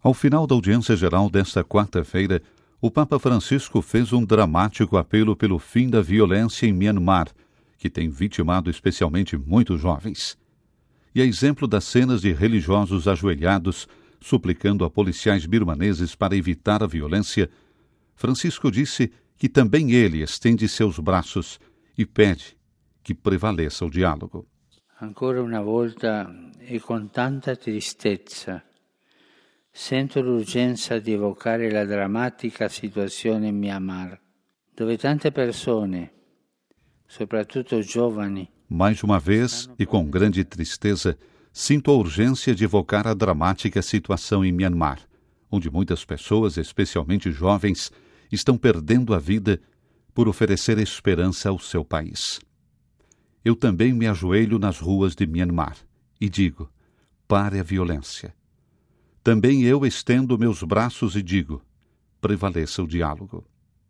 Ao final da audiência geral desta quarta-feira, o Papa Francisco fez um dramático apelo pelo fim da violência em Myanmar, que tem vitimado especialmente muitos jovens. E a exemplo das cenas de religiosos ajoelhados, suplicando a policiais birmaneses para evitar a violência, Francisco disse que também ele estende seus braços e pede que prevaleça o diálogo. Ancora una volta e con tanta tristezza sento l'urgenza di evocare la drammatica situazione in Myanmar, dove tante persone, soprattutto giovani. Mais uma vez, e com grande tristeza, sinto a urgência de evocar a dramática situação em Myanmar, onde muitas pessoas, especialmente jovens, estão perdendo a vida por oferecer esperança ao seu país. Eu também me ajoelho nas ruas de Myanmar e digo: pare a violência. Também eu estendo meus braços e digo: prevaleça o diálogo.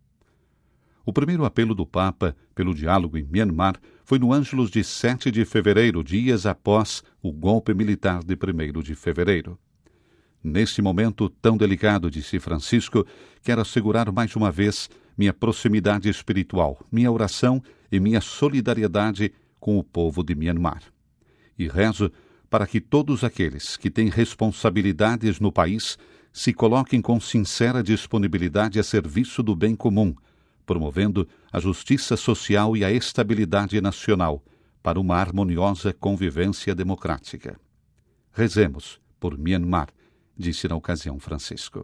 O primeiro apelo do Papa pelo diálogo em Myanmar foi no Ângelus de 7 de fevereiro, dias após o golpe militar de 1º de fevereiro. Neste momento tão delicado, disse Francisco, quero assegurar mais uma vez minha proximidade espiritual, minha oração e minha solidariedade com o povo de Myanmar. E rezo para que todos aqueles que têm responsabilidades no país se coloquem com sincera disponibilidade a serviço do bem comum, promovendo a justiça social e a estabilidade nacional para uma harmoniosa convivência democrática. Rezemos por Myanmar, disse na ocasião Francisco.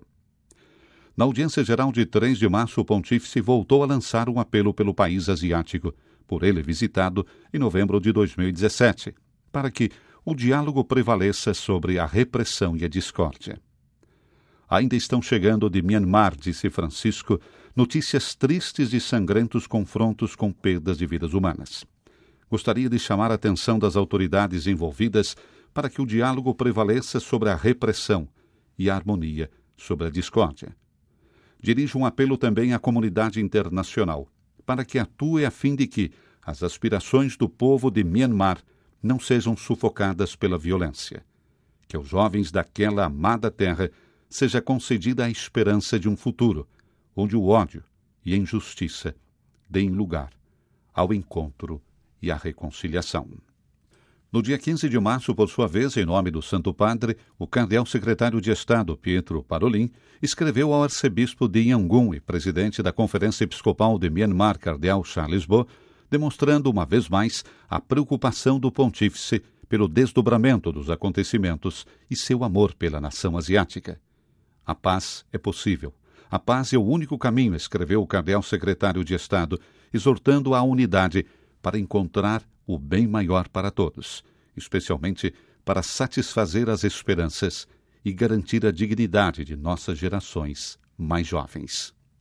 Na audiência geral de 3 de março, o pontífice voltou a lançar um apelo pelo país asiático, por ele visitado em novembro de 2017, para que o diálogo prevaleça sobre a repressão e a discórdia. Ainda estão chegando de Myanmar, disse Francisco, notícias tristes de sangrentos confrontos com perdas de vidas humanas. Gostaria de chamar a atenção das autoridades envolvidas para que o diálogo prevaleça sobre a repressão e a harmonia sobre a discórdia. Dirijo um apelo também à comunidade internacional para que atue a fim de que as aspirações do povo de Myanmar não sejam sufocadas pela violência. Que aos jovens daquela amada terra seja concedida a esperança de um futuro onde o ódio e a injustiça deem lugar ao encontro e à reconciliação. No dia 15 de março, por sua vez, em nome do Santo Padre, o cardeal secretário de Estado, Pietro Parolin, escreveu ao arcebispo de Yangon e presidente da Conferência Episcopal de Myanmar, cardeal Charles Bo, demonstrando uma vez mais a preocupação do pontífice pelo desdobramento dos acontecimentos e seu amor pela nação asiática. A paz é possível. A paz é o único caminho, escreveu o cardeal secretário de Estado, exortando à unidade para encontrar o bem maior para todos, especialmente para satisfazer as esperanças e garantir a dignidade de nossas gerações mais jovens.